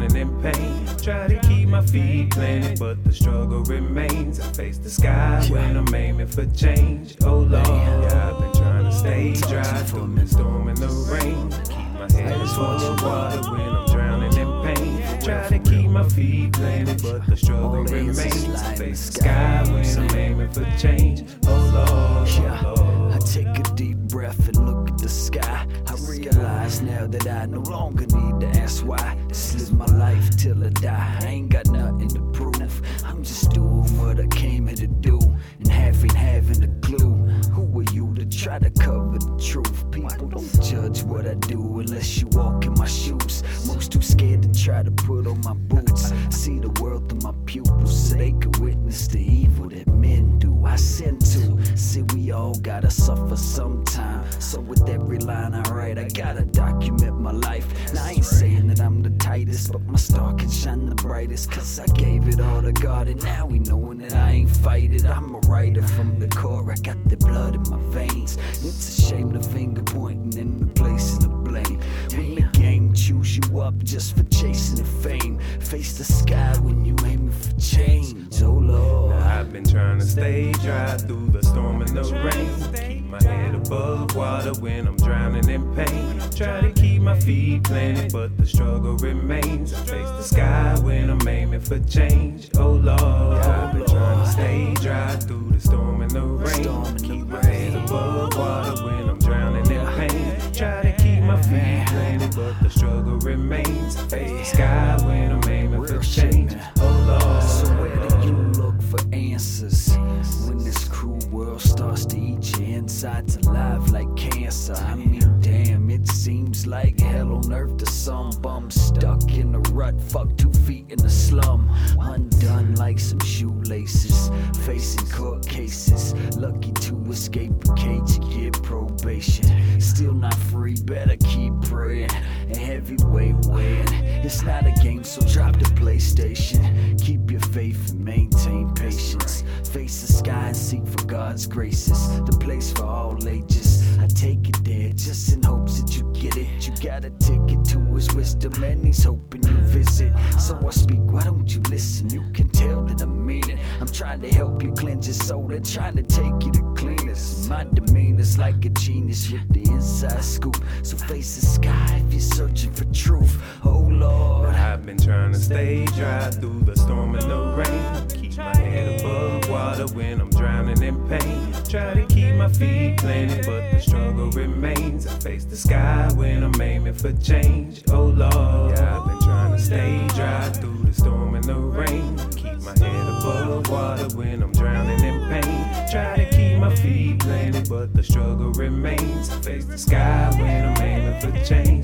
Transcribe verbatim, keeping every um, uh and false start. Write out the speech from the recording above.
drowning in pain. Try to keep my feet planted, but the struggle remains. I face the sky when I'm aiming for change. Oh Lord, yeah, I've been trying to stay dry through the storm and the rain. Keep my head above water when I'm drowning in pain. Try to keep my feet planted, but the struggle remains. I face the sky when I'm aiming for change. Oh Lord, oh Lord. I take a deep breath and look at the sky. I realize now that I no longer need to ask why. Just live my life till I die. I ain't got nothing to prove. I'm just doing what I came here to do, and half ain't having a clue. Who are you to try to cover the truth? People don't judge what I do unless you walk in my shoes. Most too scared to try to put on my boots. See the world through my pupils so they could witness the evil that men do. I send to see we all gotta suffer sometime. So with every line I write, I gotta document my life. Now I ain't saying that I'm the tightest, but my star can shine the brightest. Cause I gave it all to God, and now we knowing that I ain't fight it. I'm a writer from the core, I got the blood in my veins. It's a shame the finger pointing and the placing the blame. When the game chews you up just for chasing the fame. Face the sky when you aiming for change, oh Lord. Now I've been trying to stay dry through the storm and the rain. Keep my head above water when I'm drowning in pain. Try to keep my feet planted, but the struggle remains. I face the sky when I'm aiming for change. Oh Lord, I've been trying to stay dry through the storm and the rain. Keep my head above water when I'm drowning in pain. Try to keep my feet planted, but the struggle remains. I face the sky when I'm aiming for change. Oh Lord. So where do you look for answers when this cruel world starts to eat your insides alive like cancer? I mean, damn, it seems like hell on earth to some bum stuck in a rut, fuck two feet in the slum, undone like some shoelaces, facing court cases, lucky to escape a cage and get probation. Still not free, better keep praying. A heavyweight weighing. It's not a game, so drop the PlayStation. Keep your faith and maintain patience. Face the sky and seek for God's graces. The place for all ages. I take it there just in hopes that you get it. You got a ticket to his wisdom and he's hoping you visit. So I speak, why don't you listen? You can tell that I mean it. I'm trying to help you cleanse your soul. They're trying to take you to cleanest. My demeanor's like a genius with the inside scoop. So face the sky if you're searching for truth. Oh Lord, I've been trying to stay dry through the storm and the rain. Keep my head above water when I'm drowning in pain. Try to keep my feet planted, but the struggle remains. I face the sky when I'm aiming for change. Oh Lord, yeah, I've been trying to stay dry through the storm and the rain. Keep my head above water when I'm drowning in pain. Try to keep my feet planted, but the struggle remains. I face the sky when I'm aiming for change.